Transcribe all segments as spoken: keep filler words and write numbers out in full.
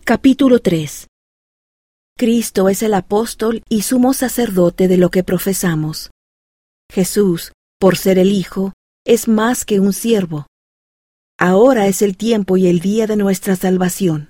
Capítulo tres. Cristo es el apóstol y sumo sacerdote de lo que profesamos. Jesús, por ser el Hijo, es más que un siervo. Ahora es el tiempo y el día de nuestra salvación.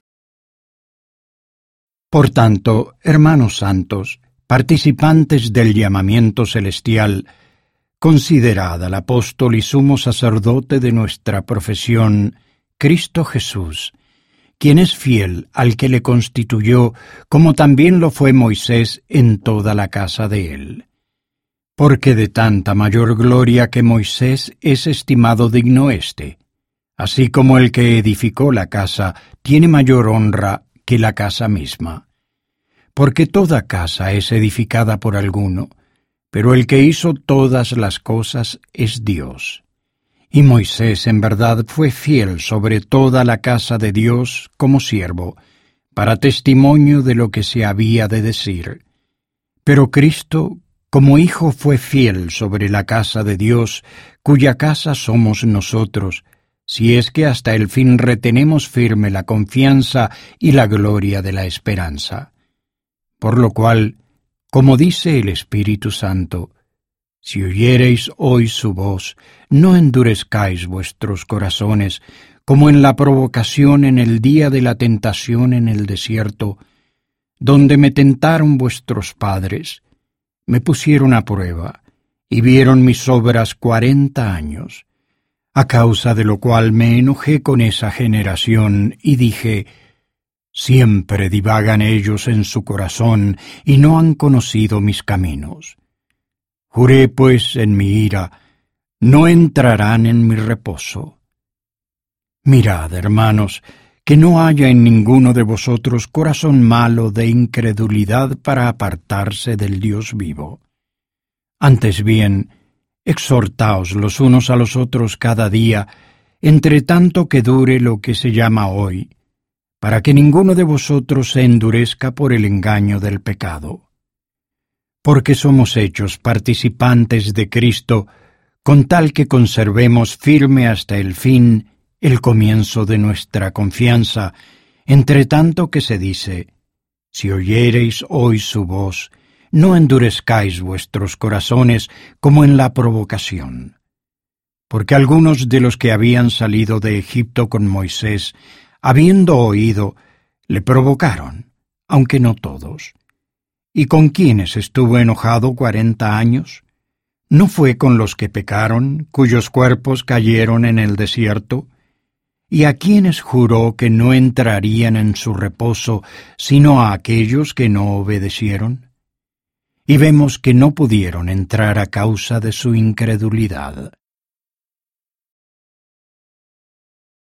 Por tanto, hermanos santos, participantes del llamamiento celestial, considerad al apóstol y sumo sacerdote de nuestra profesión, Cristo Jesús, quien es fiel al que le constituyó, como también lo fue Moisés en toda la casa de él. Porque de tanta mayor gloria que Moisés es estimado digno éste, así como el que edificó la casa tiene mayor honra que la casa misma. Porque toda casa es edificada por alguno, pero el que hizo todas las cosas es Dios. Y Moisés en verdad fue fiel sobre toda la casa de Dios como siervo, para testimonio de lo que se había de decir. Pero Cristo, como Hijo, fue fiel sobre la casa de Dios, cuya casa somos nosotros, si es que hasta el fin retenemos firme la confianza y la gloria de la esperanza. Por lo cual, como dice el Espíritu Santo, si oyereis hoy su voz, no endurezcáis vuestros corazones, como en la provocación en el día de la tentación en el desierto, donde me tentaron vuestros padres, me pusieron a prueba, y vieron mis obras cuarenta años, a causa de lo cual me enojé con esa generación, y dije, siempre divagan ellos en su corazón, y no han conocido mis caminos. Juré, pues, en mi ira, no entrarán en mi reposo. Mirad, hermanos, que no haya en ninguno de vosotros corazón malo de incredulidad para apartarse del Dios vivo. Antes bien, exhortaos los unos a los otros cada día, entre tanto que dure lo que se llama hoy, para que ninguno de vosotros se endurezca por el engaño del pecado. Porque somos hechos participantes de Cristo, con tal que conservemos firme hasta el fin el comienzo de nuestra confianza, entre tanto que se dice, si oyereis hoy su voz, no endurezcáis vuestros corazones como en la provocación. Porque algunos de los que habían salido de Egipto con Moisés, habiendo oído, le provocaron, aunque no todos. ¿Y con quiénes estuvo enojado cuarenta años? ¿No fue con los que pecaron, cuyos cuerpos cayeron en el desierto? ¿Y a quiénes juró que no entrarían en su reposo, sino a aquellos que no obedecieron? Y vemos que no pudieron entrar a causa de su incredulidad.